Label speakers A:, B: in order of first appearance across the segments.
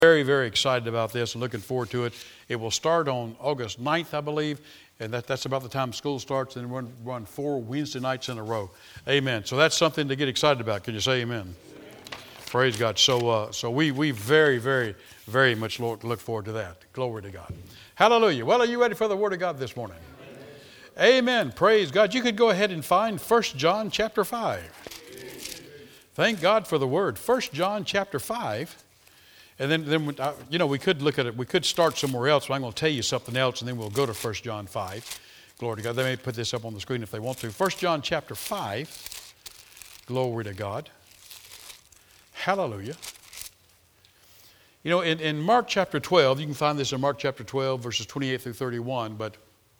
A: Very, very excited about this and looking forward to it. It will start on August 9th, I believe, and that's about the time school starts, and run 4 Wednesday nights in a row. Amen. So that's something to get excited about. Can you say amen? Amen. Praise God. So we very, very, very much look forward to that. Glory to God. Hallelujah. Well, are you ready for the Word of God this morning? Amen. Praise God. You could go ahead and find 1 John chapter 5. Thank God for the Word. 1 John chapter 5. And then we could look at it. We could start somewhere else, but I'm going to tell you something else, and then we'll go to 1 John 5. Glory to God. They may put this up on the screen if they want to. 1 John chapter 5. Glory to God. Hallelujah. You know, in Mark chapter 12, you can find this in Mark chapter 12, verses 28 through 31, but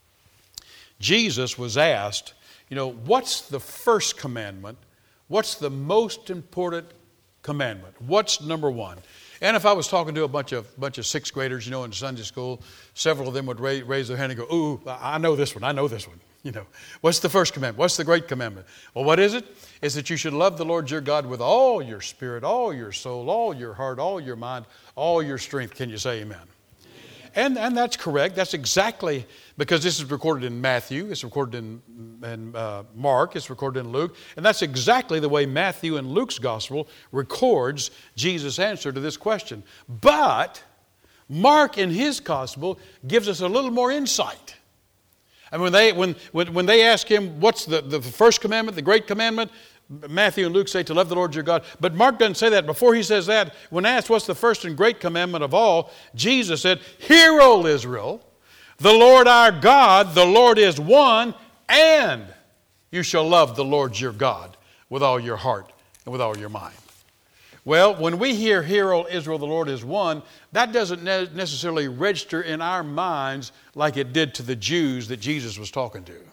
A: Jesus was asked, what's the first commandment? What's the most important commandment? What's number one? And if I was talking to a bunch of 6th graders, in Sunday school, several of them would raise their hand and go, "Ooh, I know this one. I know this one." What's the first commandment? What's the great commandment? Well, what is it? It's that you should love the Lord your God with all your spirit, all your soul, all your heart, all your mind, all your strength. Can you say amen? And that's correct. That's exactly, because this is recorded in Matthew, it's recorded in Mark, it's recorded in Luke, and that's exactly the way Matthew and Luke's gospel records Jesus' answer to this question. But Mark in his gospel gives us a little more insight. And when they ask him, what's the first commandment, the great commandment? Matthew and Luke say to love the Lord your God. But Mark doesn't say that. Before he says that, when asked what's the first and great commandment of all, Jesus said, "Hear, O Israel, the Lord our God, the Lord is one, and you shall love the Lord your God with all your heart and with all your mind." Well, when we hear, "Hear, O Israel, the Lord is one," that doesn't necessarily register in our minds like it did to the Jews that Jesus was talking to.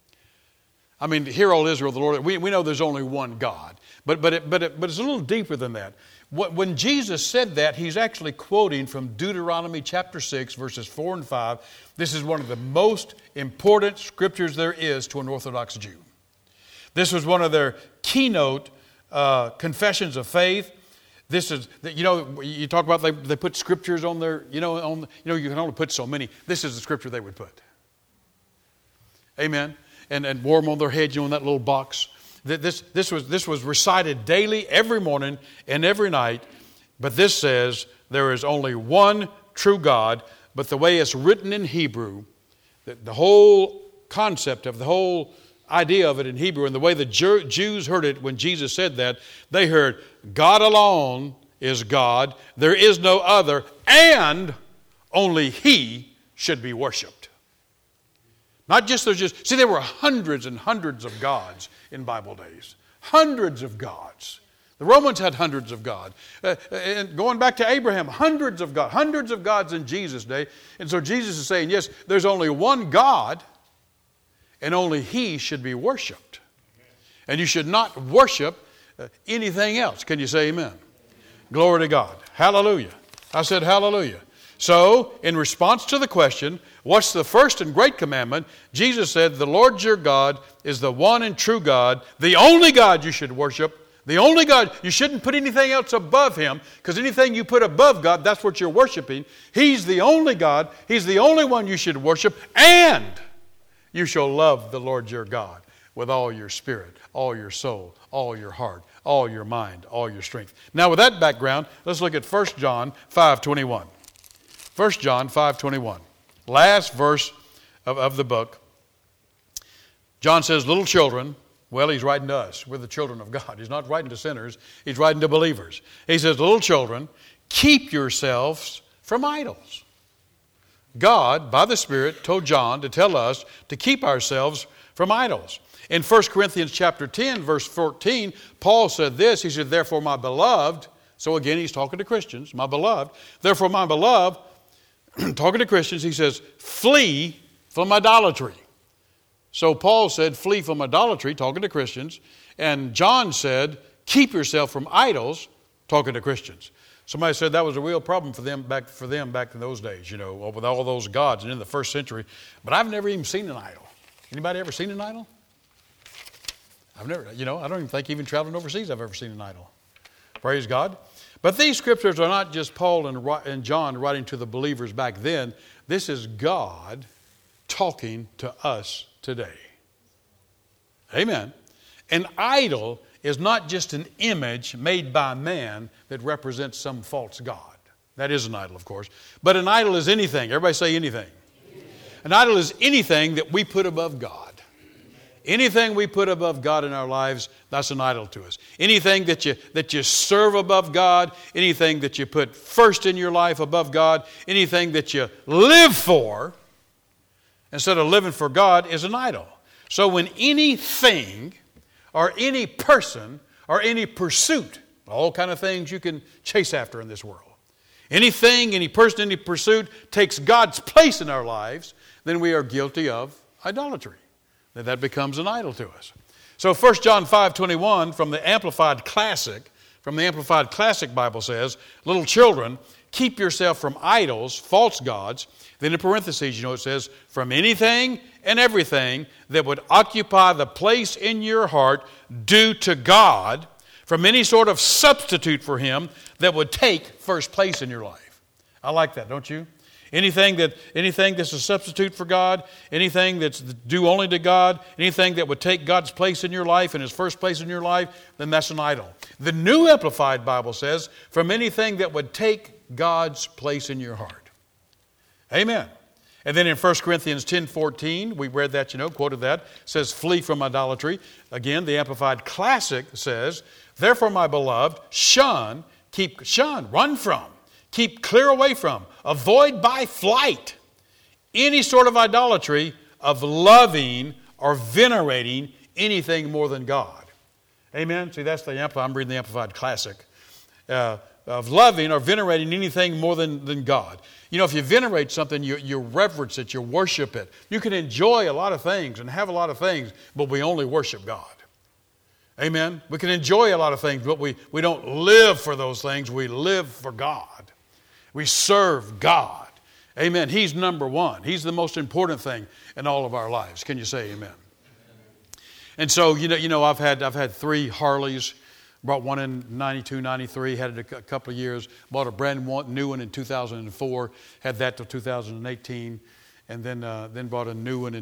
A: I mean, "Hear, O Israel, the Lord," we know there's only one God. But it's a little deeper than that. When Jesus said that, he's actually quoting from Deuteronomy chapter 6, verses 4 and 5. This is one of the most important scriptures there is to an Orthodox Jew. This was one of their keynote confessions of faith. This is, you talk about they put scriptures on their, you can only put so many. This is the scripture they would put. Amen. And wore them on their head, in that little box. This was recited daily, every morning and every night. But this says there is only one true God. But the way it's written in Hebrew, the whole concept of the whole idea of it in Hebrew, and the way the Jews heard it when Jesus said that, they heard, God alone is God, there is no other, and only He should be worshipped. Not just there were hundreds and hundreds of gods in Bible days. Hundreds of gods. The Romans had hundreds of gods. And going back to Abraham, hundreds of gods in Jesus' day. And so Jesus is saying, yes, there's only one God, and only He should be worshipped. And you should not worship anything else. Can you say amen? Glory to God. Hallelujah. I said hallelujah. So, in response to the question, what's the first and great commandment? Jesus said, the Lord your God is the one and true God, the only God you should worship, the only God. You shouldn't put anything else above Him, because anything you put above God, that's what you're worshiping. He's the only God. He's the only one you should worship, and you shall love the Lord your God with all your spirit, all your soul, all your heart, all your mind, all your strength. Now, with that background, let's look at 1 John 5:21. 1 John 5:21, last verse of the book. John says, little children, well, he's writing to us. We're the children of God. He's not writing to sinners. He's writing to believers. He says, little children, keep yourselves from idols. God, by the Spirit, told John to tell us to keep ourselves from idols. In 1 Corinthians chapter 10, verse 14, Paul said this. He said, therefore, my beloved, so again, he's talking to Christians, my beloved, therefore, my beloved, talking to Christians, he says, flee from idolatry. So Paul said, flee from idolatry, talking to Christians. And John said, keep yourself from idols, talking to Christians. Somebody said that was a real problem for them back in those days, with all those gods and in the first century. But I've never even seen an idol. Anybody ever seen an idol? I've never, I don't even think even traveling overseas I've ever seen an idol. Praise God. But these scriptures are not just Paul and John writing to the believers back then. This is God talking to us today. Amen. An idol is not just an image made by man that represents some false god. That is an idol, of course. But an idol is anything. Everybody say anything. An idol is anything that we put above God. Anything we put above God in our lives, that's an idol to us. Anything that you serve above God, anything that you put first in your life above God, anything that you live for instead of living for God is an idol. So when anything or any person or any pursuit, all kind of things you can chase after in this world, anything, any person, any pursuit takes God's place in our lives, then we are guilty of idolatry. That becomes an idol to us. So 1 John 5:21 from the Amplified Classic Bible says, little children, keep yourself from idols, false gods. Then in parentheses, it says, from anything and everything that would occupy the place in your heart due to God, from any sort of substitute for Him that would take first place in your life. I like that, don't you? Anything that's a substitute for God, anything that's due only to God, anything that would take God's place in your life and His first place in your life, then that's an idol. The New Amplified Bible says, from anything that would take God's place in your heart. Amen. And then in 1 Corinthians 10:14, we read that, quoted that, says, flee from idolatry. Again, the Amplified Classic says, therefore, my beloved, shun, run from, keep clear away from, avoid by flight any sort of idolatry of loving or venerating anything more than God. Amen? See, that's I'm reading the Amplified Classic. Of loving or venerating anything more than God. If you venerate something, you reverence it, you worship it. You can enjoy a lot of things and have a lot of things, but we only worship God. Amen? We can enjoy a lot of things, but we don't live for those things. We live for God. We serve God. Amen. He's number one. He's the most important thing in all of our lives. Can you say amen? And so, I've had 3 Harleys. Bought one in 92, 93, had it a couple of years. Bought a brand new one in 2004, had that till 2018, and then bought a new one in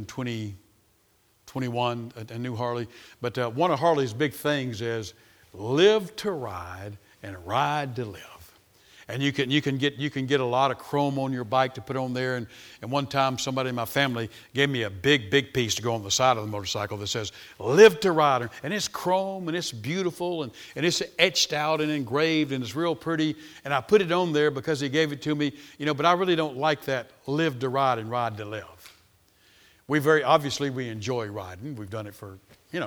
A: 2021, a new Harley. But one of Harley's big things is live to ride and ride to live. And you can get a lot of chrome on your bike to put on there. And one time somebody in my family gave me a big piece to go on the side of the motorcycle that says, live to ride. And it's chrome and it's beautiful and it's etched out and engraved and it's real pretty. And I put it on there because he gave it to me, but I really don't like that live to ride and ride to live. We enjoy riding. We've done it for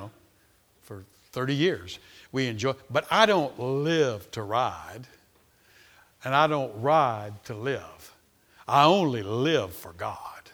A: 30 years. We enjoy, but I don't live to ride. And I don't ride to live. I only live for God.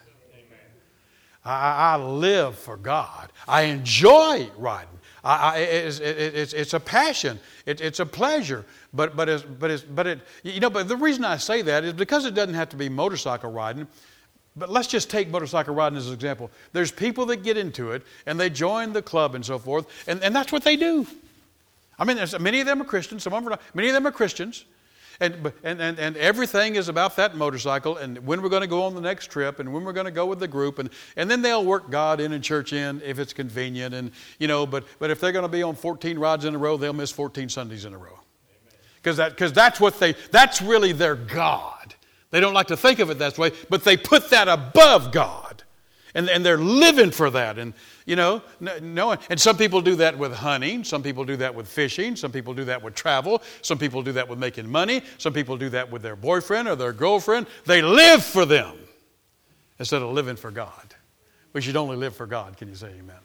A: I live for God. I enjoy riding. It's a passion. It's a pleasure. But the reason I say that is because it doesn't have to be motorcycle riding. But let's just take motorcycle riding as an example. There's people that get into it and they join the club and so forth, and that's what they do. I mean, many of them are Christians. Some of them are not. Many of them are Christians. And everything is about that motorcycle and when we're going to go on the next trip and when we're going to go with the group. And then they'll work God in and church in if it's convenient. And, but if they're going to be on 14 rides in a row, they'll miss 14 Sundays in a row. Because that's really their God. They don't like to think of it that way, but they put that above God. And they're living for that. And, and some people do that with hunting. Some people do that with fishing. Some people do that with travel. Some people do that with making money. Some people do that with their boyfriend or their girlfriend. They live for them instead of living for God. We should only live for God. Can you say amen?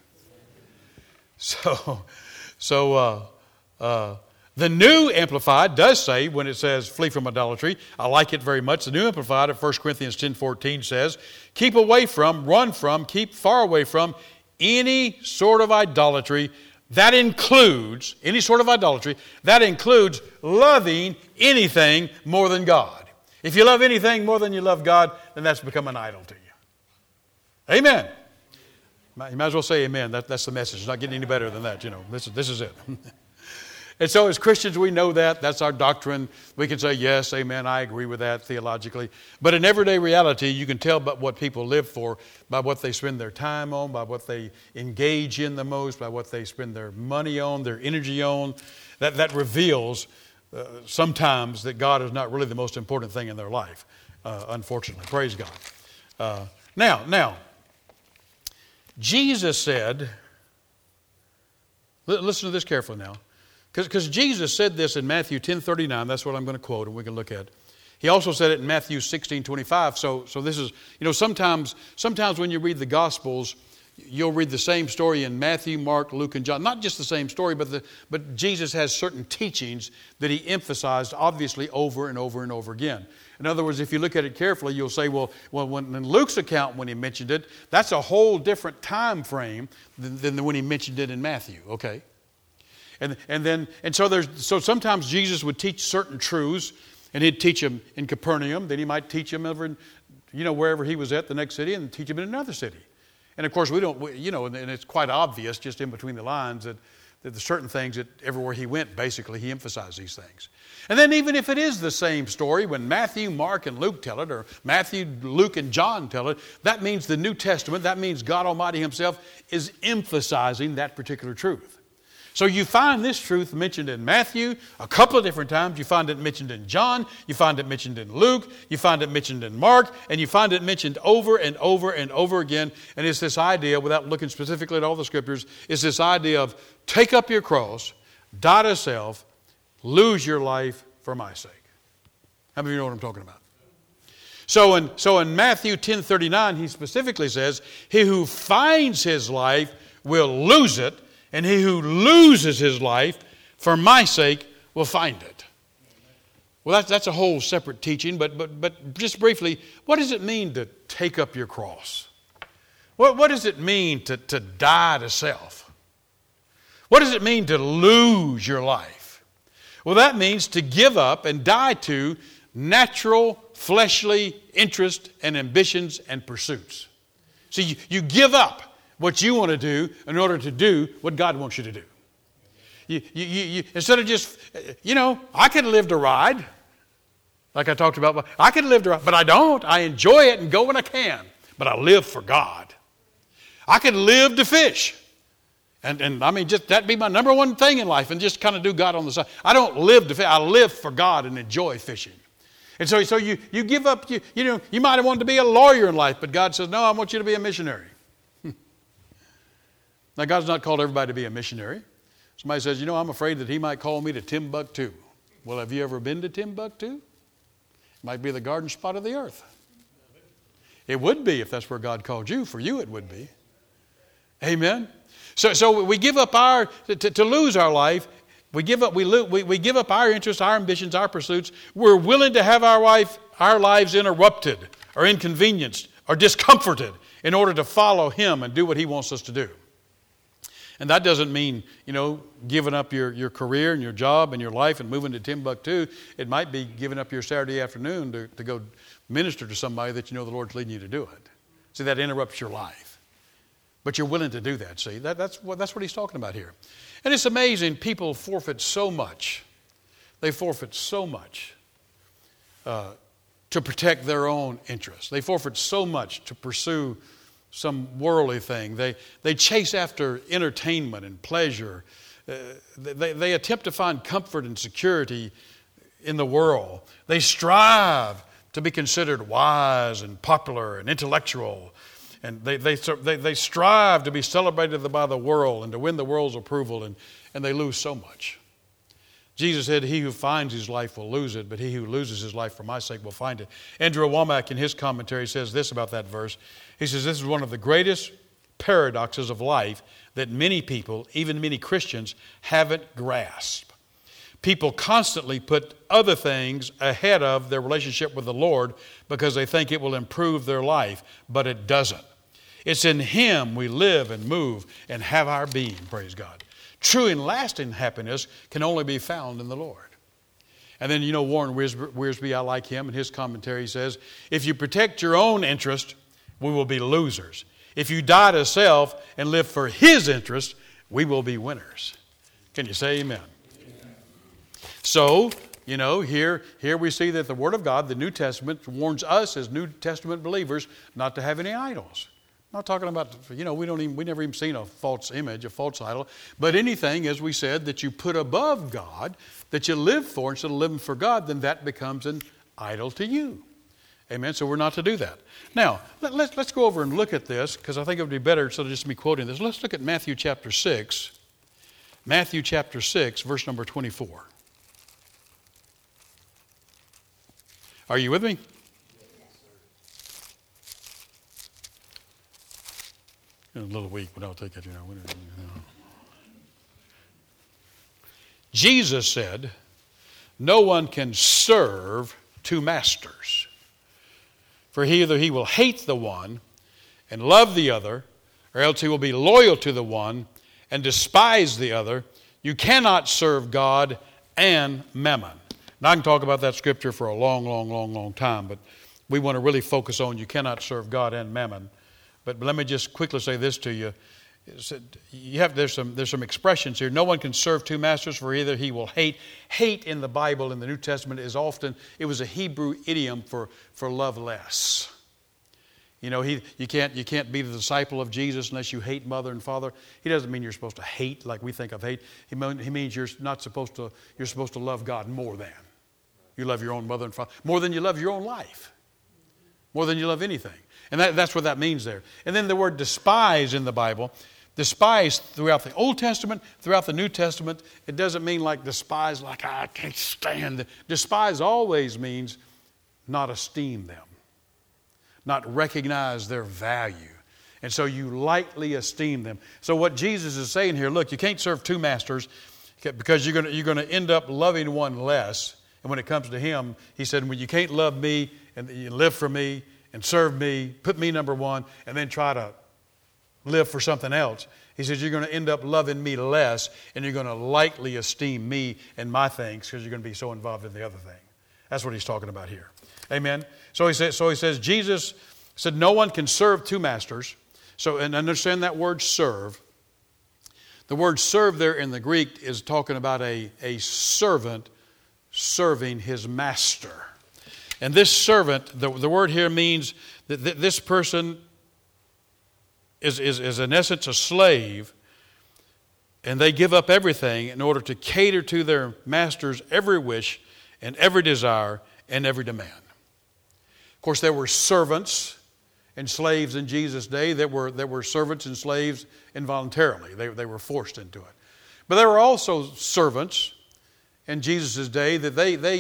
A: The New Amplified does say, when it says flee from idolatry, I like it very much. The New Amplified at 1 Corinthians 10:14 says, keep away from, run from, keep far away from any sort of idolatry. That includes, any sort of idolatry, that includes loving anything more than God. If you love anything more than you love God, then that's become an idol to you. Amen. You might as well say amen. That's the message. It's not getting any better than that. This is it. And so as Christians, we know that. That's our doctrine. We can say, yes, amen, I agree with that theologically. But in everyday reality, you can tell by what people live for, by what they spend their time on, by what they engage in the most, by what they spend their money on, their energy on. That reveals sometimes that God is not really the most important thing in their life, unfortunately. Praise God. Now, Jesus said, listen to this carefully now, because Jesus said this in Matthew 10:39. That's what I'm going to quote, and we can look at. He also said it in Matthew 16:25. So this is, sometimes when you read the Gospels, you'll read the same story in Matthew, Mark, Luke, and John. Not just the same story, but Jesus has certain teachings that he emphasized, obviously, over and over and over again. In other words, if you look at it carefully, you'll say, well, when in Luke's account, when he mentioned it, that's a whole different time frame than when he mentioned it in Matthew. Okay, so sometimes Jesus would teach certain truths, and he'd teach them in Capernaum. Then he might teach them over in, wherever he was at, the next city, and teach them in another city. And of course, and it's quite obvious just in between the lines that there's certain things that everywhere he went, basically, he emphasized these things. And then even if it is the same story, when Matthew, Mark, and Luke tell it, or Matthew, Luke, and John tell it, that means the New Testament, that means God Almighty himself is emphasizing that particular truth. So you find this truth mentioned in Matthew a couple of different times. You find it mentioned in John. You find it mentioned in Luke. You find it mentioned in Mark. And you find it mentioned over and over and over again. And it's this idea, without looking specifically at all the scriptures, it's this idea of take up your cross, die to self, lose your life for my sake. How many of you know what I'm talking about? So in Matthew 10:39, he specifically says, he who finds his life will lose it, and he who loses his life for my sake will find it. Well, that's a whole separate teaching, but just briefly, what does it mean to take up your cross? What does it mean to die to self? What does it mean to lose your life? Well, that means to give up and die to natural, fleshly interest and ambitions and pursuits. So you give up what you want to do in order to do what God wants you to do. You instead of just, I could live to ride, like I talked about. I could live to ride, but I don't. I enjoy it and go when I can, but I live for God. I could live to fish, and I mean, just that'd be my number one thing in life, and just kind of do God on the side. I don't live to fish. I live for God and enjoy fishing. And so you give up. You might have wanted to be a lawyer in life, but God says, no, I want you to be a missionary. Now, God's not called everybody to be a missionary. Somebody says, I'm afraid that he might call me to Timbuktu. Well, have you ever been to Timbuktu? It might be the garden spot of the earth. It would be if that's where God called you. For you, it would be. Amen? So we give up to lose our life. We give up our interests, our ambitions, our pursuits. We're willing to have our lives interrupted or inconvenienced or discomforted in order to follow him and do what he wants us to do. And that doesn't mean, giving up your career and your job and your life and moving to Timbuktu. It might be giving up your Saturday afternoon to go minister to somebody that the Lord's leading you to do it. See, that interrupts your life. But you're willing to do that, see. That's what he's talking about here. And it's amazing, people forfeit so much. They forfeit so much to protect their own interests. They forfeit so much to pursue some worldly thing. They chase after entertainment and pleasure. They attempt to find comfort and security in the world. They strive to be considered wise and popular and intellectual. And they strive to be celebrated by the world and to win the world's approval, and they lose so much. Jesus said, he who finds his life will lose it, but he who loses his life for my sake will find it. Andrew Womack in his commentary says this about that verse. He says, this is one of the greatest paradoxes of life that many people, even many Christians, haven't grasped. People constantly put other things ahead of their relationship with the Lord because they think it will improve their life, but it doesn't. It's in him we live and move and have our being, praise God. True and lasting happiness can only be found in the Lord. And then, Warren Wiersbe, I like him, in his commentary, he says, if you protect your own interest, we will be losers. If you die to self and live for his interest, we will be winners. Can you say amen? So, here we see that the Word of God, the New Testament, warns us as New Testament believers not to have any idols. I'm not talking about, we never even seen a false image, a false idol, but anything, as we said, that you put above God, that you live for instead of living for God, then that becomes an idol to you. Amen. So we're not to do that. Now, let's go over and look at this, because I think it would be better instead of just me quoting this. Let's look at Matthew chapter 6. Matthew chapter 6, verse number 24. Are you with me? A little weak, but I'll take it. Jesus said, "No one can serve two masters. For either he will hate the one and love the other, or else he will be loyal to the one and despise the other. You cannot serve God and mammon." Now, I can talk about that scripture for a long time, but we want to really focus on you cannot serve God and mammon. But let me just quickly say this to you. There's some expressions here. No one can serve two masters, for either he will hate. Hate in the Bible, in the New Testament, it was a Hebrew idiom for love less. You can't be the disciple of Jesus unless you hate mother and father. He doesn't mean you're supposed to hate like we think of hate. He means you're supposed to love God more than. You love your own mother and father more than you love your own life. More than you love anything. And that's what that means there. And then the word despise in the Bible, despise throughout the Old Testament, throughout the New Testament, it doesn't mean like despise, like I can't stand. Despise always means not esteem them, not recognize their value. And so you lightly esteem them. So what Jesus is saying here, look, you can't serve two masters because you're going to end up loving one less. And when it comes to him, he said, well, you can't love me and you live for me and serve me, put me number one, and then try to live for something else. He says you're going to end up loving me less, and you're going to lightly esteem me and my things because you're going to be so involved in the other thing. That's what he's talking about here. Amen. So he says Jesus said no one can serve two masters. So, and understand that word serve. The word serve there in the Greek is talking about a servant serving his master. And this servant, the word here means that this person is in essence a slave, and they give up everything in order to cater to their master's every wish and every desire and every demand. Of course, there were servants and slaves in Jesus' day. There were servants and slaves involuntarily. They were forced into it. But there were also servants in Jesus' day that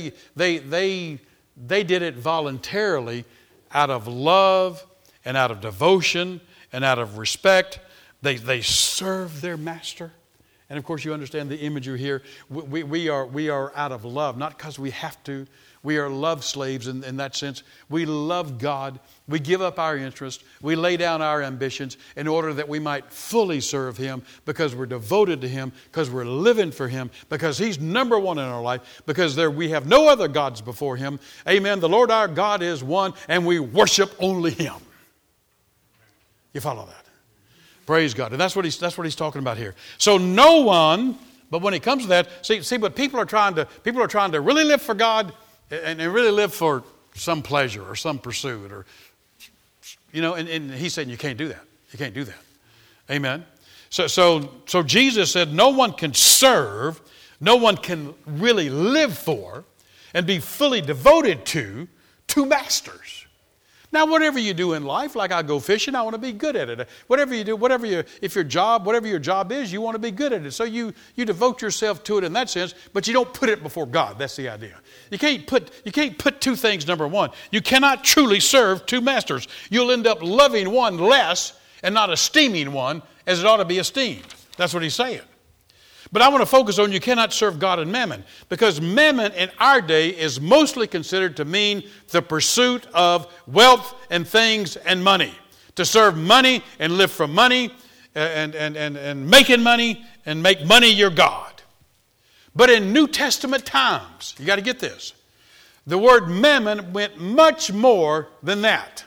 A: they did it voluntarily out of love and out of devotion and out of respect. They served their master. And of course you understand the imagery here. We are out of love, not because we have to. We are love slaves in that sense. We love God. We give up our interest. We lay down our ambitions in order that we might fully serve Him because we're devoted to Him, because we're living for Him, because He's number one in our life, because we have no other gods before Him. Amen. The Lord our God is one, and we worship only Him. You follow that? Praise God. And that's what he's talking about here. So no one, but when it comes to that, see, but people are trying to really live for God and really live for some pleasure or some pursuit, or and he's saying you can't do that. You can't do that. Amen. So Jesus said no one can serve, no one can really live for and be fully devoted to two masters. Now, whatever you do in life, like I go fishing, I want to be good at it. Whatever you do, whatever your job is, you want to be good at it. So you devote yourself to it in that sense, but you don't put it before God. That's the idea. You can't put two things number one. You cannot truly serve two masters. You'll end up loving one less and not esteeming one as it ought to be esteemed. That's what he's saying. But I want to focus on you cannot serve God and mammon, because mammon in our day is mostly considered to mean the pursuit of wealth and things and money. To serve money and live from money and making money and make money your God. But in New Testament times, you got to get this, the word mammon went much more than that.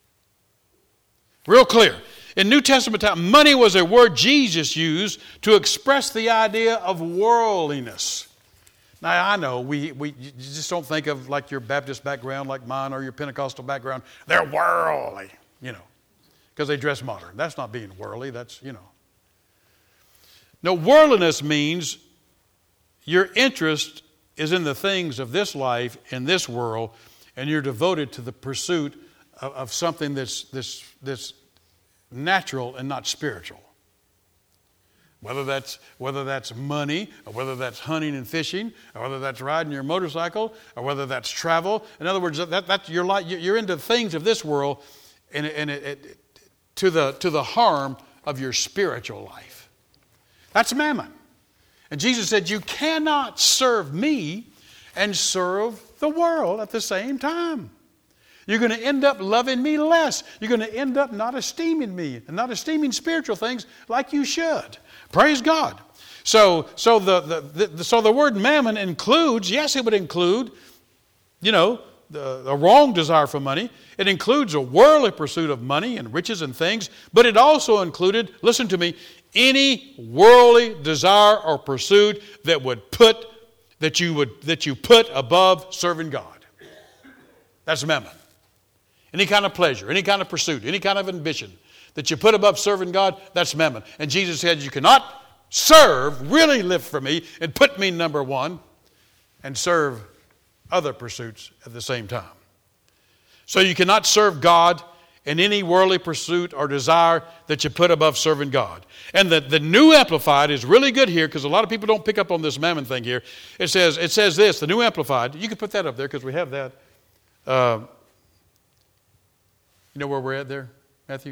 A: Real clear. In New Testament time, money was a word Jesus used to express the idea of worldliness. Now, I know you just don't think of like your Baptist background like mine or your Pentecostal background. They're worldly, because they dress modern. That's not being worldly. That's. No, worldliness means your interest is in the things of this life, in this world, and you're devoted to the pursuit of something that's natural and not spiritual. Whether that's money, or whether that's hunting and fishing, or whether that's riding your motorcycle, or whether that's travel. In other words, that's your life. You're into things of this world, and to the harm of your spiritual life. That's mammon. And Jesus said, you cannot serve me and serve the world at the same time. You're going to end up loving me less. You're going to end up not esteeming me and not esteeming spiritual things like you should. Praise God. So the word mammon includes, yes, it would include, a wrong desire for money. It includes a worldly pursuit of money and riches and things, but it also included, listen to me, any worldly desire or pursuit that you put above serving God. That's mammon. Any kind of pleasure, any kind of pursuit, any kind of ambition that you put above serving God, that's mammon. And Jesus said, you cannot really live for me and put me number one and serve other pursuits at the same time. So you cannot serve God in any worldly pursuit or desire that you put above serving God. And the New Amplified is really good here because a lot of people don't pick up on this mammon thing here. It says this, the New Amplified. You can put that up there because we have that. You know where we're at there, Matthew?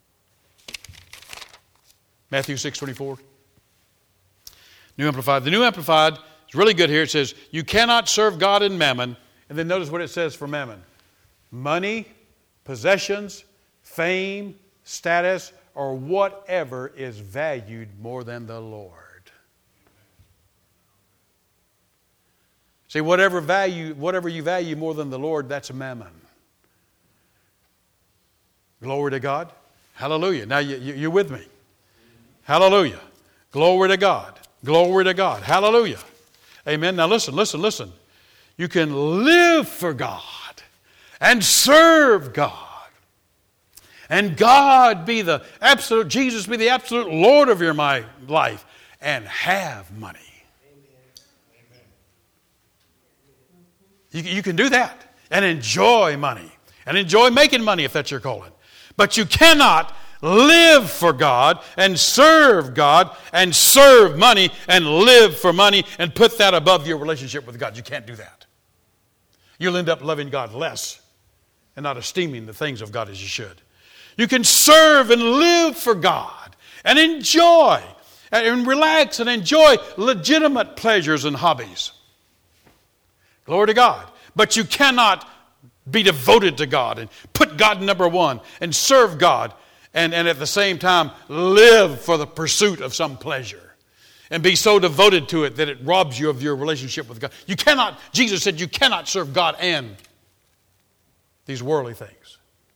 A: Matthew 6:24. New Amplified. The New Amplified is really good here. It says, you cannot serve God in mammon. And then notice what it says for mammon. Money, possessions, fame, status, or whatever is valued more than the Lord. See, whatever you value more than the Lord, that's mammon. Glory to God. Hallelujah. Now you're with me. Hallelujah. Glory to God. Glory to God. Hallelujah. Amen. Now listen. You can live for God and serve God. And God be the absolute, Jesus be the absolute Lord of your life and have money. You can do that and enjoy money and enjoy making money if that's your calling. But you cannot live for God and serve money and live for money and put that above your relationship with God. You can't do that. You'll end up loving God less and not esteeming the things of God as you should. You can serve and live for God and enjoy and relax and enjoy legitimate pleasures and hobbies. Glory to God. But you cannot be devoted to God and put God number one and serve God and at the same time live for the pursuit of some pleasure and be so devoted to it that it robs you of your relationship with God. You cannot, Jesus said, you cannot serve God and these worldly things.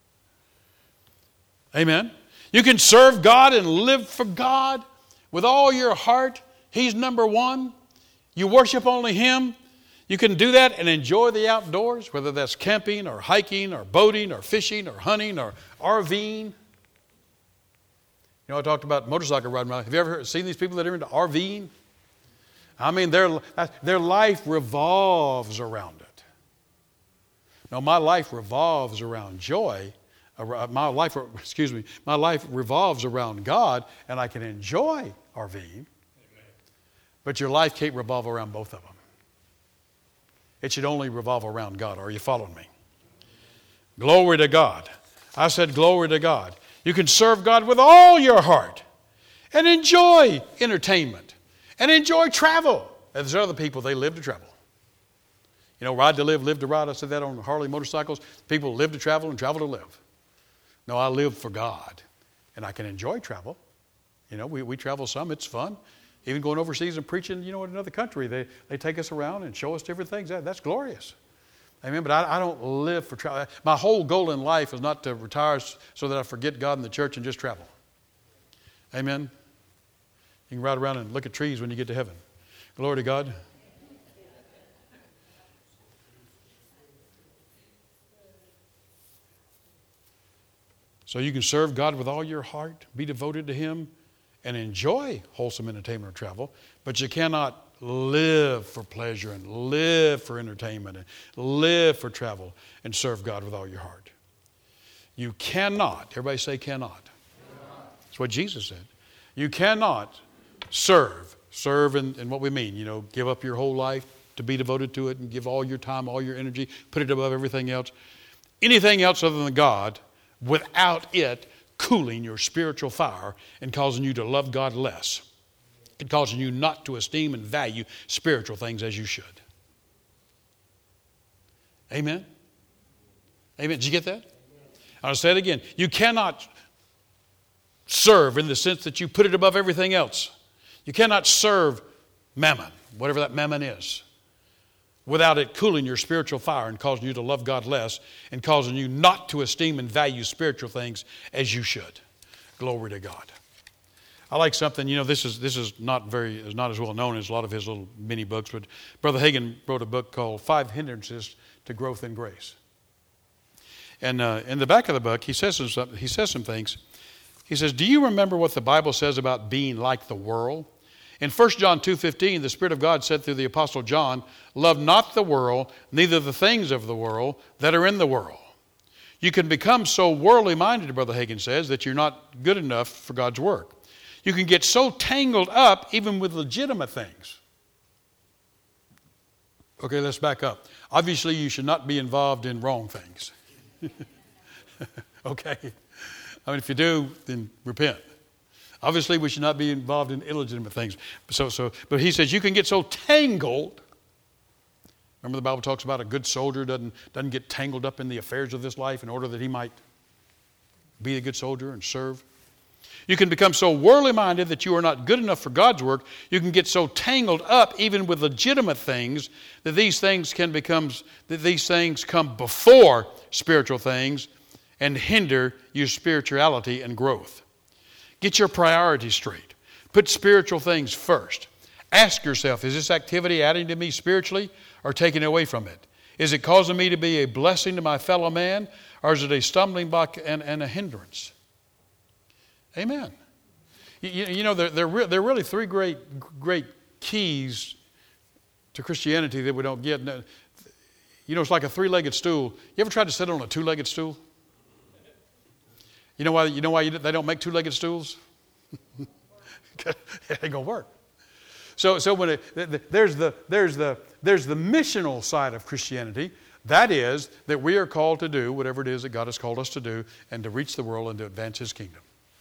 A: Amen. You can serve God and live for God with all your heart. He's number one. You worship only Him. You can do that and enjoy the outdoors, whether that's camping or hiking or boating or fishing or hunting or RVing. I talked about motorcycle riding. Have you ever seen these people that are into RVing? I mean, their life revolves around it. No, my life revolves around joy. My life revolves around God, and I can enjoy RVing. But your life can't revolve around both of them. It should only revolve around God. Are you following me? Glory to God. I said glory to God. You can serve God with all your heart and enjoy entertainment and enjoy travel. And there's other people, they live to travel. Ride to live to ride. I said that on Harley motorcycles. People live to travel and travel to live. No, I live for God. And I can enjoy travel. We travel some. It's fun. Even going overseas and preaching, in another country. They take us around and show us different things. That's glorious. Amen. But I don't live for travel. My whole goal in life is not to retire so that I forget God and the church and just travel. Amen. You can ride around and look at trees when you get to heaven. Glory to God. So you can serve God with all your heart, be devoted to Him, and enjoy wholesome entertainment or travel, but you cannot live for pleasure and live for entertainment and live for travel and serve God with all your heart. You cannot, everybody say cannot. That's what Jesus said. You cannot serve in what we mean, give up your whole life to be devoted to it and give all your time, all your energy, put it above everything else. Anything else other than God, without it cooling your spiritual fire and causing you to love God less. And causing you not to esteem and value spiritual things as you should. Amen? Amen. Did you get that? I'll say it again. You cannot serve in the sense that you put it above everything else. You cannot serve mammon, whatever that mammon is, without it cooling your spiritual fire and causing you to love God less and causing you not to esteem and value spiritual things as you should. Glory to God. I like something, this is not as well known as a lot of his little mini books, but Brother Hagin wrote a book called 5 Hindrances to Growth in Grace. And in the back of the book, he says some things. He says, do you remember what the Bible says about being like the world? In 1 John 2:15, the Spirit of God said through the Apostle John, love not the world, neither the things of the world that are in the world. You can become so worldly minded, Brother Hagin says, that you're not good enough for God's work. You can get so tangled up even with legitimate things. Okay, let's back up. Obviously, you should not be involved in wrong things. Okay? I mean, if you do, then repent. Obviously, we should not be involved in illegitimate things. But he says you can get so tangled. Remember the Bible talks about a good soldier doesn't get tangled up in the affairs of this life in order that he might be a good soldier and serve. You can become so worldly minded that you are not good enough for God's work. You can get so tangled up even with legitimate things that these things come before spiritual things and hinder your spirituality and growth. Get your priorities straight. Put spiritual things first. Ask yourself, is this activity adding to me spiritually or taking away from it? Is it causing me to be a blessing to my fellow man, or is it a stumbling block and a hindrance? Amen. There are really 3 great keys to Christianity that we don't get. It's like a 3-legged stool. You ever tried to sit on a 2-legged stool? You know why they don't make 2-legged stools? It ain't gonna work. So when there's the missional side of Christianity. That is that we are called to do whatever it is that God has called us to do and to reach the world and to advance His kingdom.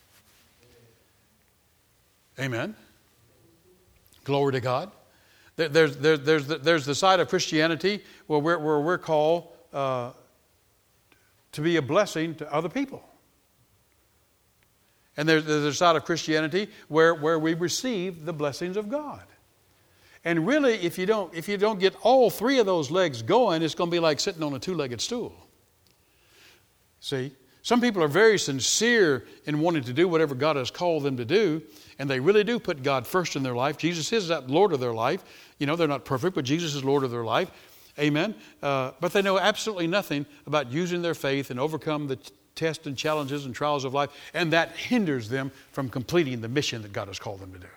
A: Amen. Glory to God. There's the side of Christianity where we're called to be a blessing to other people. And there's a side of Christianity where we receive the blessings of God. And really, if you don't get all 3 of those legs going, it's going to be like sitting on a 2-legged stool. See? Some people are very sincere in wanting to do whatever God has called them to do, and they really do put God first in their life. Jesus is that Lord of their life. They're not perfect, but Jesus is Lord of their life. Amen. But they know absolutely nothing about using their faith and overcome the tests and challenges and trials of life, and that hinders them from completing the mission that God has called them to do.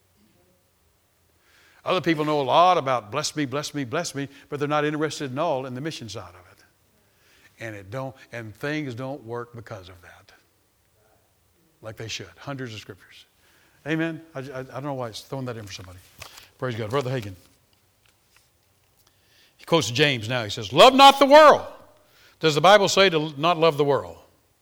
A: Other people know a lot about bless me, bless me, bless me, but they're not interested at all in the mission side of it. And things don't work because of that. Like they should. Hundreds of scriptures. Amen. I don't know why it's throwing that in for somebody. Praise God. Brother Hagin. He quotes James now. He says, love not the world. Does the Bible say to not love the world?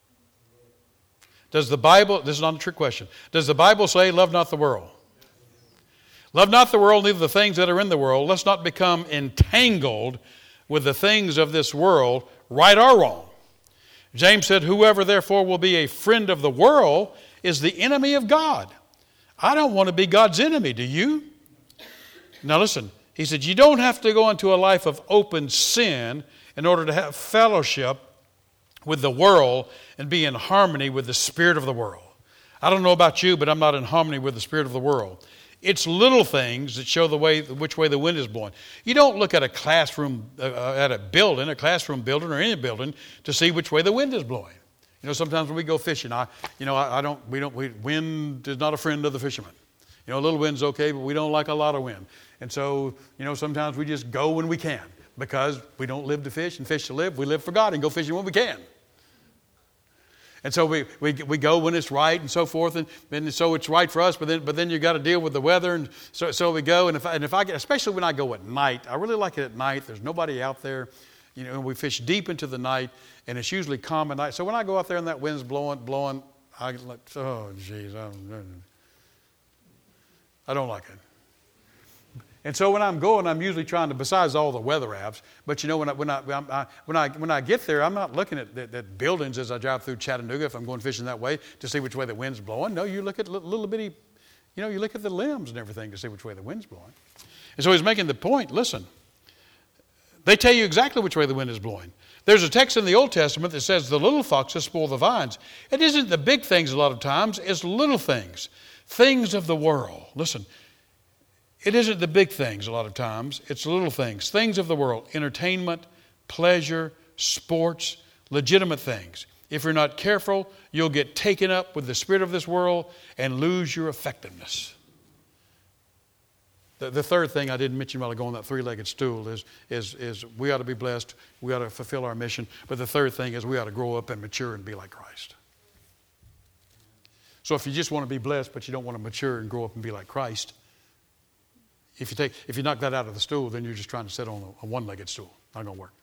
A: This is not a trick question. Does the Bible say love not the world? Love not the world, neither the things that are in the world. Let's not become entangled with the things of this world, right or wrong. James said, whoever therefore will be a friend of the world is the enemy of God. I don't want to be God's enemy, do you? Now listen, he said, you don't have to go into a life of open sin in order to have fellowship with the world and be in harmony with the spirit of the world. I don't know about you, but I'm not in harmony with the spirit of the world. It's little things that show which way the wind is blowing. You don't look at a classroom, at a classroom building or any building to see which way the wind is blowing. Sometimes when we go fishing, wind is not a friend of the fisherman. A little wind's okay, but we don't like a lot of wind. And so, sometimes we just go when we can because we don't live to fish and fish to live. We live for God and go fishing when we can. And so we go when it's right and so forth, and so it's right for us. But then you got to deal with the weather, and so we go. And if I get, especially when I go at night, I really like it at night. There's nobody out there, and we fish deep into the night, and it's usually calm at night. So when I go out there and that wind's blowing, I get like, oh geez, I don't like it. And so when I'm going, I'm usually trying to, besides all the weather apps, but when I get there, I'm not looking at buildings as I drive through Chattanooga if I'm going fishing that way to see which way the wind's blowing. No, you look at little bitty, you look at the limbs and everything to see which way the wind's blowing. And so he's making the point, listen, they tell you exactly which way the wind is blowing. There's a text in the Old Testament that says the little foxes spoil the vines. It isn't the big things a lot of times, it's little things, things of the world. Listen. It isn't the big things a lot of times. It's little things of the world, entertainment, pleasure, sports, legitimate things. If you're not careful, you'll get taken up with the spirit of this world and lose your effectiveness. The third thing I didn't mention while I go on that three-legged stool is we ought to be blessed. We ought to fulfill our mission. But the third thing is we ought to grow up and mature and be like Christ. So if you just want to be blessed but you don't want to mature and grow up and be like Christ, if you knock that out of the stool, then you're just trying to sit on a one-legged stool. Not going to work.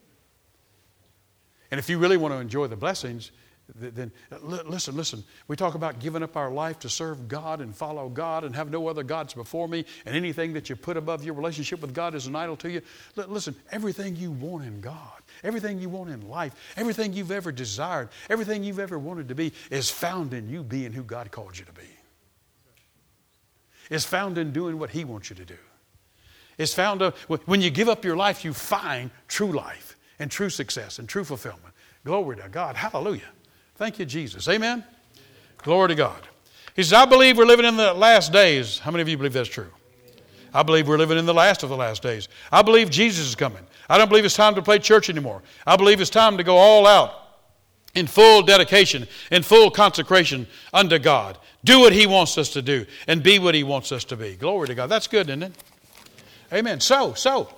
A: And if you really want to enjoy the blessings, then listen. We talk about giving up our life to serve God and follow God and have no other gods before me, and anything that you put above your relationship with God is an idol to you. Listen, everything you want in God, everything you want in life, everything you've ever desired, everything you've ever wanted to be is found in you being who God called you to be. It's found in doing what He wants you to do. It's found when you give up your life, you find true life and true success and true fulfillment. Glory to God. Hallelujah. Thank you, Jesus. Amen? Glory to God. He says, I believe we're living in the last days. How many of you believe that's true? I believe we're living in the last of the last days. I believe Jesus is coming. I don't believe it's time to play church anymore. I believe it's time to go all out in full dedication, in full consecration unto God. Do what He wants us to do and be what He wants us to be. Glory to God. That's good, isn't it? Amen. So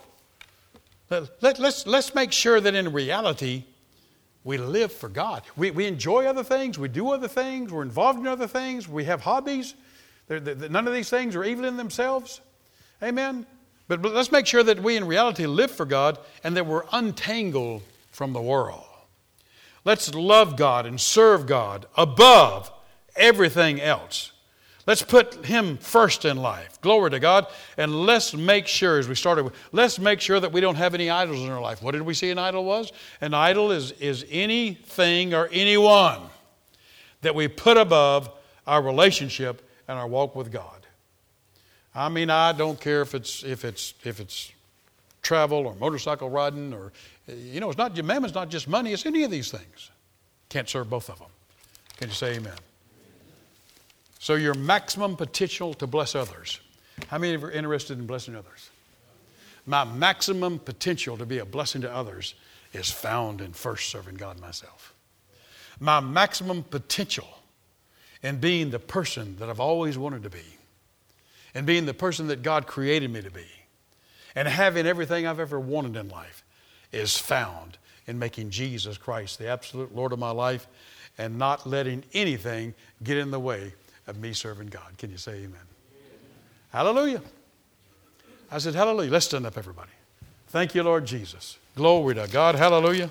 A: let's make sure that in reality we live for God. We enjoy other things. We do other things. We're involved in other things. We have hobbies. None of these things are evil in themselves. Amen. But let's make sure that we in reality live for God and that we're untangled from the world. Let's love God and serve God above everything else. Let's put Him first in life. Glory to God. And let's make sure, as we started with, let's make sure that we don't have any idols in our life. What did we see an idol was? An idol is anything or anyone that we put above our relationship and our walk with God. I mean, I don't care if it's travel or motorcycle riding or, it's not, mammon's not just money, it's any of these things. Can't serve both of them. Can you say amen? So your maximum potential to bless others. How many are interested in blessing others? My maximum potential to be a blessing to others is found in first serving God myself. My maximum potential in being the person that I've always wanted to be and being the person that God created me to be and having everything I've ever wanted in life is found in making Jesus Christ the absolute Lord of my life and not letting anything get in the way of me serving God. Can you say amen? Hallelujah. I said hallelujah. Let's stand up, everybody. Thank you, Lord Jesus. Glory to God. Hallelujah.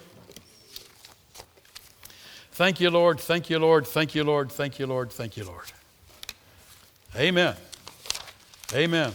A: Thank you, Lord. Thank you, Lord. Thank you, Lord. Thank you, Lord. Thank you, Lord. Amen. Amen.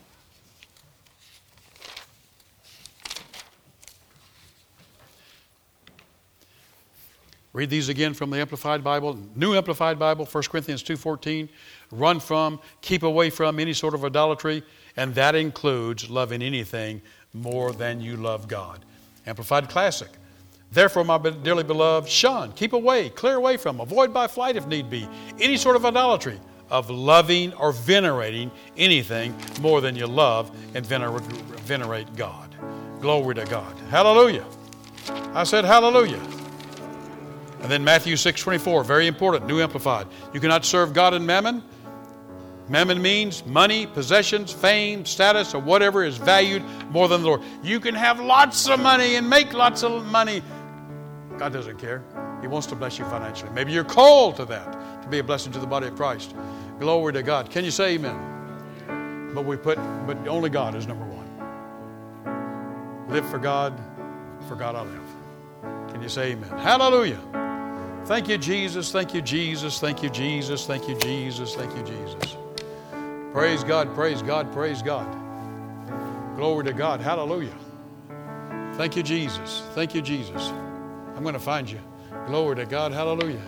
A: Read these again from the Amplified Bible, New Amplified Bible, 1 Corinthians 2:14. Run from, keep away from any sort of idolatry, and that includes loving anything more than you love God. Amplified Classic. Therefore, my dearly beloved, shun, keep away, clear away from, avoid by flight if need be, any sort of idolatry of loving or venerating anything more than you love and venerate God. Glory to God. Hallelujah. I said hallelujah. And then Matthew 6:24, very important, New Amplified. You cannot serve God and mammon. Mammon means money, possessions, fame, status, or whatever is valued more than the Lord. You can have lots of money and make lots of money. God doesn't care. He wants to bless you financially. Maybe you're called to that, to be a blessing to the body of Christ. Glory to God. Can you say amen? But only God is number one. Live for God I live. Can you say amen? Hallelujah. Thank you, Jesus. Thank you, Jesus. Thank you, Jesus. Thank you, Jesus. Thank you, Jesus. Praise God, praise God, praise God. Glory to God. Hallelujah. Thank you, Jesus. Thank you, Jesus. I'm going to find you. Glory to God. Hallelujah.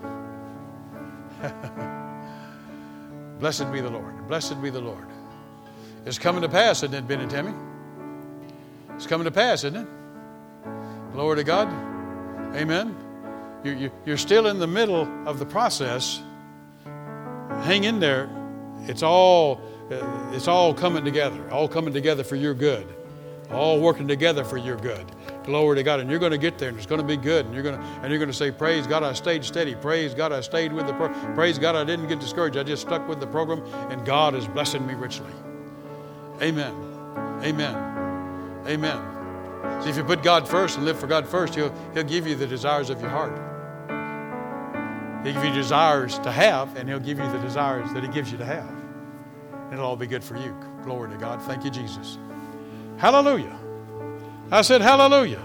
A: Blessed be the Lord. Blessed be the Lord. It's coming to pass, isn't it, Ben and Tammy? It's coming to pass, isn't it? Glory to God. Amen. You're still in the middle of the process. Hang in there. It's all coming together. All coming together for your good. All working together for your good. Glory to God. And you're going to get there, and it's going to be good. And you're going to say, praise God, I stayed steady. Praise God, I stayed with the program. Praise God, I didn't get discouraged. I just stuck with the program, and God is blessing me richly. Amen. Amen. Amen. See, if you put God first and live for God first, He'll give you the desires of your heart. He'll give you desires to have, and He'll give you the desires that He gives you to have. And it'll all be good for you. Glory to God. Thank you, Jesus. Hallelujah. I said hallelujah.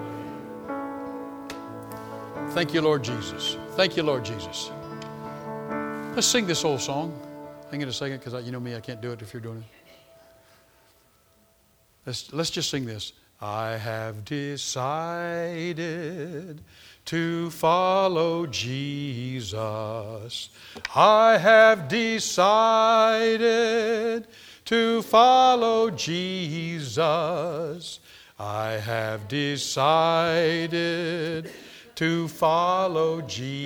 A: Thank you, Lord Jesus. Thank you, Lord Jesus. Let's sing this old song. Hang in a second, because you know me, I can't do it if you're doing it. Let's just sing this. I have decided to follow Jesus. I have decided to follow Jesus. I have decided to follow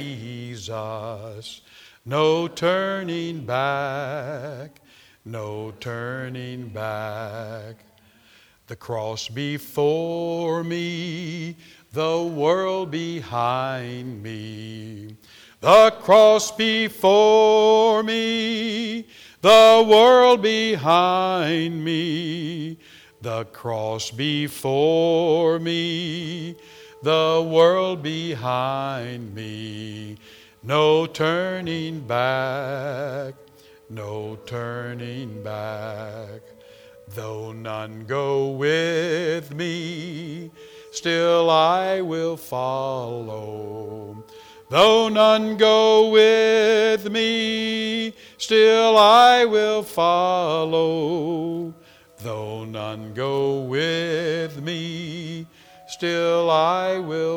A: Jesus. No turning back, no turning back. The cross before me, the world behind me. The cross before me, the world behind me. The cross before me, the world behind me. No turning back, no turning back. Though none go with me, still I will follow. Though none go with me, still I will follow. Though none go with me, still I will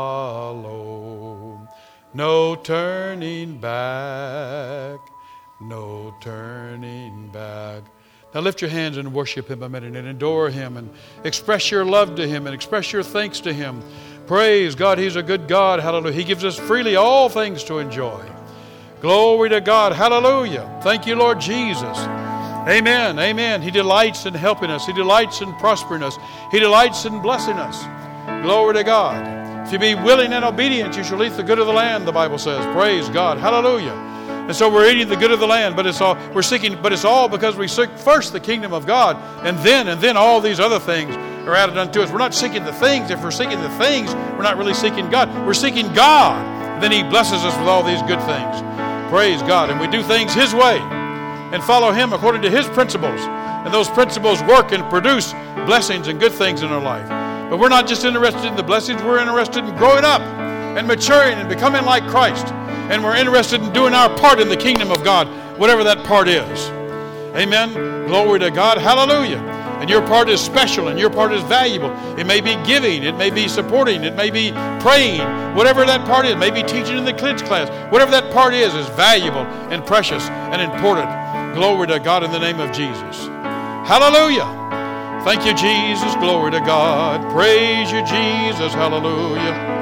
A: follow. No turning back, no turning back. Now lift your hands and worship Him a minute and adore Him and express your love to Him and express your thanks to Him. Praise God, He's a good God. Hallelujah. He gives us freely all things to enjoy. Glory to God. Hallelujah. Thank you, Lord Jesus. Amen. Amen. He delights in helping us. He delights in prospering us. He delights in blessing us. Glory to God. If you be willing and obedient, you shall eat the good of the land, the Bible says. Praise God. Hallelujah. And so we're eating the good of the land, but it's all because we seek first the kingdom of God, and then all these other things are added unto us. We're not seeking the things. If we're seeking the things, we're not really seeking God. We're seeking God. And then He blesses us with all these good things. Praise God. And we do things His way and follow Him according to His principles. And those principles work and produce blessings and good things in our life. But we're not just interested in the blessings. We're interested in growing up and maturing and becoming like Christ. And we're interested in doing our part in the kingdom of God, whatever that part is. Amen. Glory to God. Hallelujah. And your part is special and your part is valuable. It may be giving. It may be supporting. It may be praying. Whatever that part is. It may be teaching in the kids class. Whatever that part is valuable and precious and important. Glory to God in the name of Jesus. Hallelujah. Thank you, Jesus. Glory to God. Praise you, Jesus. Hallelujah.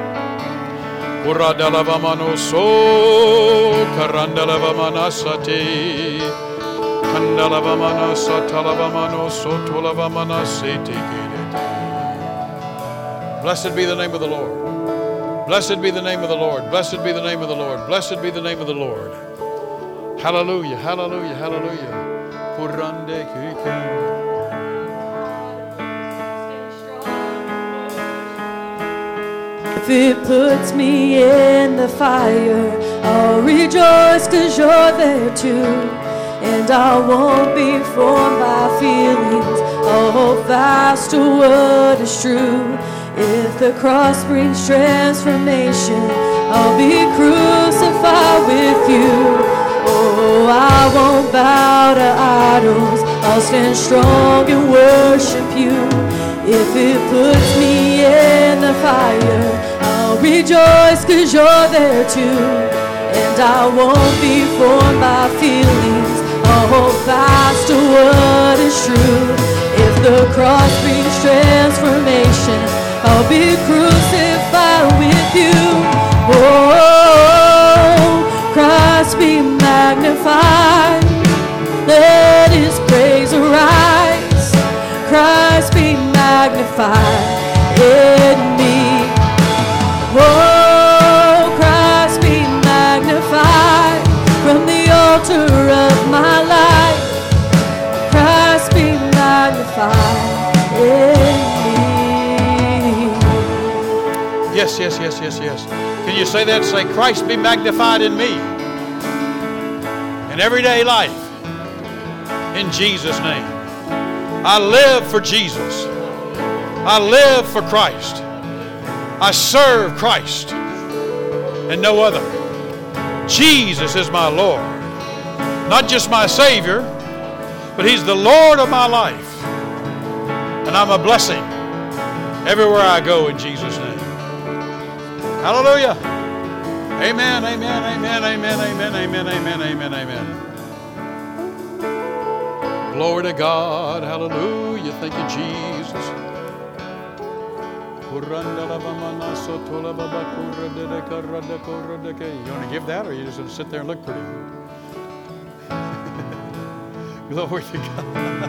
A: Uradalava so karandalava manasate kandalava manasatala manoso tolava manasete. Blessed be the name of the Lord. Blessed be the name of the Lord. Blessed be the name of the Lord. Blessed be the name of the Lord. Hallelujah, hallelujah, hallelujah.
B: If it puts me in the fire, I'll rejoice 'cause you're there too. And I won't be formed by feelings. I'll hold fast to what is true. If the cross brings transformation, I'll be crucified with you. Oh, I won't bow to idols. I'll stand strong and worship you. If it puts me in the fire, I'll rejoice 'cause you're there too. And I won't be formed by feelings. I'll hold fast to what is true. If the cross brings transformation, I'll be crucified with you. Oh, Christ be magnified. Let his praise arise. Christ be magnified in me. Oh, Christ be magnified from the altar of my life. Christ be magnified in me.
A: Yes, yes, yes, yes, yes. Can you say that? Say, Christ be magnified in me. In everyday life. In Jesus' name. I live for Jesus. I live for Christ. I serve Christ and no other. Jesus is my Lord. Not just my Savior, but He's the Lord of my life. And I'm a blessing everywhere I go in Jesus' name. Hallelujah. Amen, amen, amen, amen, amen, amen, amen, amen, amen. Glory to God. Hallelujah. Thank you, Jesus. You want to give that, or are you just going to sit there and look pretty? Glory to God.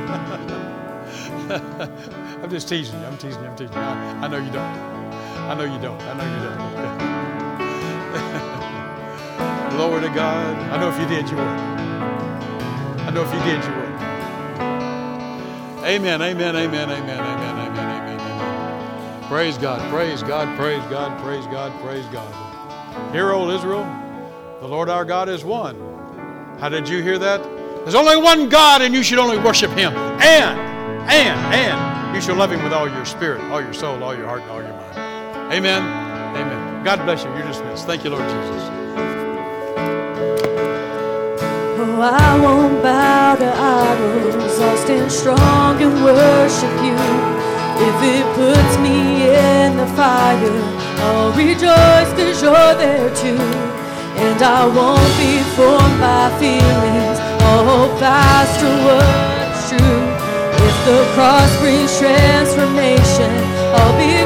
A: I'm just teasing you. I'm teasing you. I know you don't. I know you don't. Glory to God. I know if you did, you would. I know if you did, you would. Amen, amen, amen, amen, amen, amen, amen, amen. Praise God, praise God, praise God, praise God, praise God. Hear, O Israel, the Lord our God is one. How did you hear that? There's only one God, and you should only worship Him. And you should love Him with all your spirit, all your soul, all your heart, and all your mind. Amen, amen. God bless you. You're dismissed. Thank you, Lord Jesus.
B: Oh, I won't bow to idols. I'll stand strong and worship you. If it puts me in the fire, I'll rejoice 'cause you're there too. And I won't be formed by feelings. I'll hold fast to what's true. If the cross brings transformation, I'll be